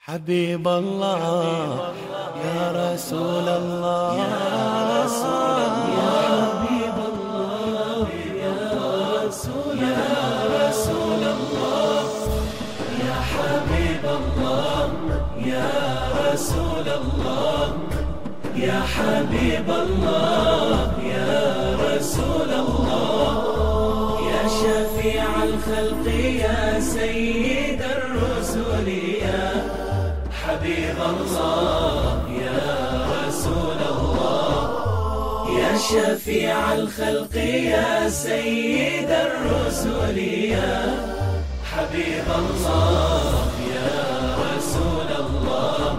حبيب الله يا رسول الله يا رسول الله يا حبيب الله يا رسول الله يا حبيب الله يا رسول الله يا حبيب الله يا رسول الله يا شفيع الخلق يا سيد الرسل يا حبيب الله يا رسول الله يا شفيع الخلق يا سيد الرسل يا حبيب الله يا رسول الله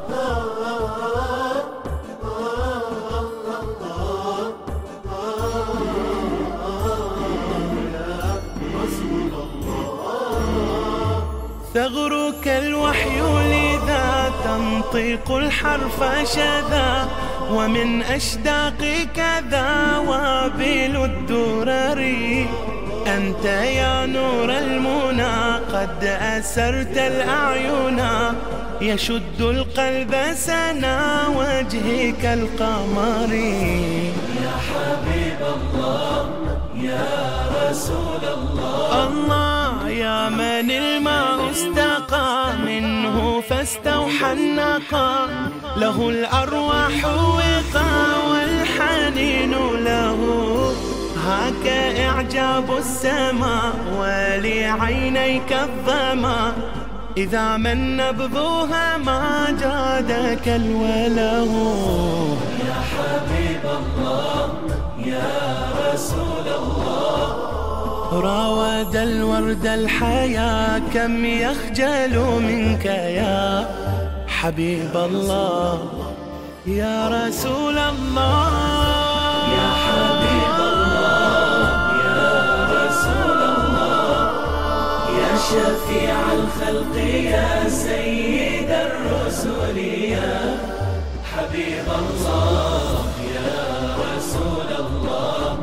ثغرك الوحي لذا تنطق الحرف شذا ومن أشداقك ذا وابل الدرر أنت يا نور المنى قد أسرت الأعين يشد القلب سنا وجهك القمر يا حبيب الله يا رسول الله الله يا من الماء استقى منه فاستوحى النقى له الأرواح وقى والحنين له هاك إعجاب السماء ولعينيك الظما إذا من نبذوها ما جادك الوله يا حبيب الله يا رسول الله راود الورد الحياة كم يخجل منك يا حبيب الله يا رسول الله يا حبيب الله يا رسول الله يا شفيع الخلق يا سيد الرسل يا حبيب الله يا رسول الله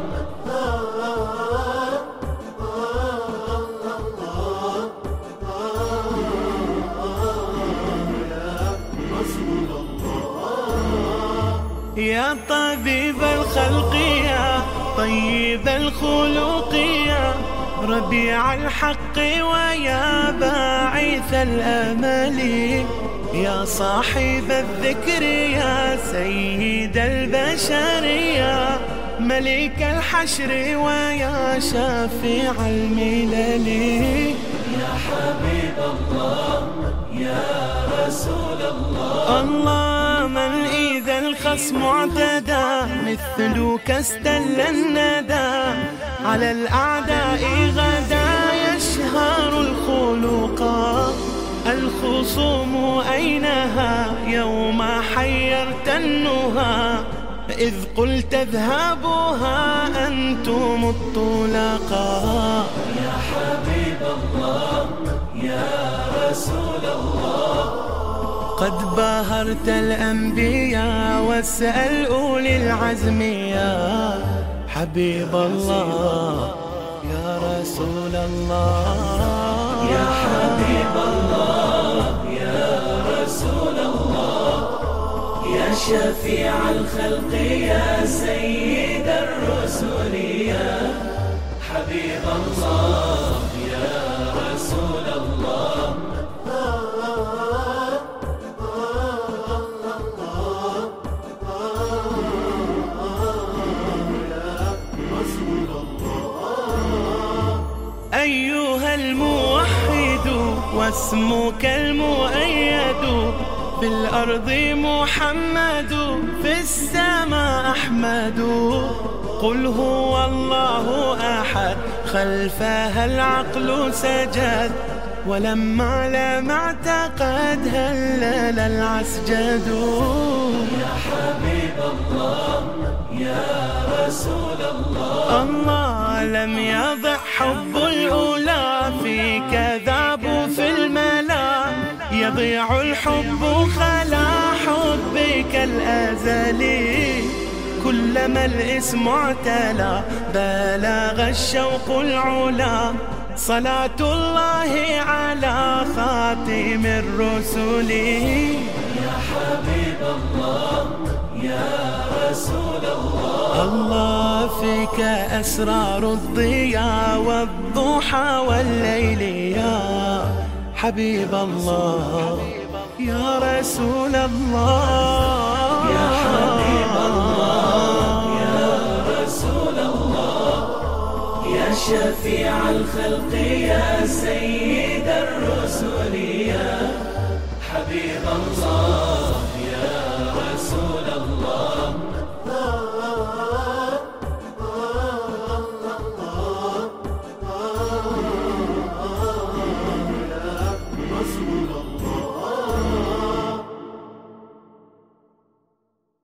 يا طبيب الخلق يا طيب الخلق يا ربيع الحق ويا باعث الأمل يا صاحب الذكر يا سيد البشر يا ملك الحشر ويا شفيع الملل يا حبيب الله يا رسول الله الله من إذا الخصم اعتدى مثلك استل الندى على الأعداء غدا يشهر الخلقا الخصوم أينها يوم حيرت النهى إذ قلت اذهبوها أنتم الطلقاء يا حبيب الله يا رسول الله قد باهرت الأنبياء واسأل أولي العزم يا حبيب الله يا رسول الله يا حبيب الله يا رسول الله يا شفيع الخلق يا سيد الرسل يا حبيب الله يا رسول الله أيها الموحد واسمك المؤيد في الأرض محمد في السماء أحمد قل هو الله أحد خلفها العقل سجد ولما لم اعتقد هلل العسجد يا حبيب الله يا رسول الله الله لم يضع حب الأولى في كذاب في الملا يضيع الحب خلا حبك الأزلي كلما الاسم اعتلى بلغ الشوق العلا صلاة الله على خاتم الرسل. يا حبيب الله يا رسول الله، الله فيك أسرار الضياء والضحى والليل يا حبيب الله يا رسول الله. يا حبيب الله يا رسول الله، يا شفيع الخلق يا سيد الرسل، يا حبيب الله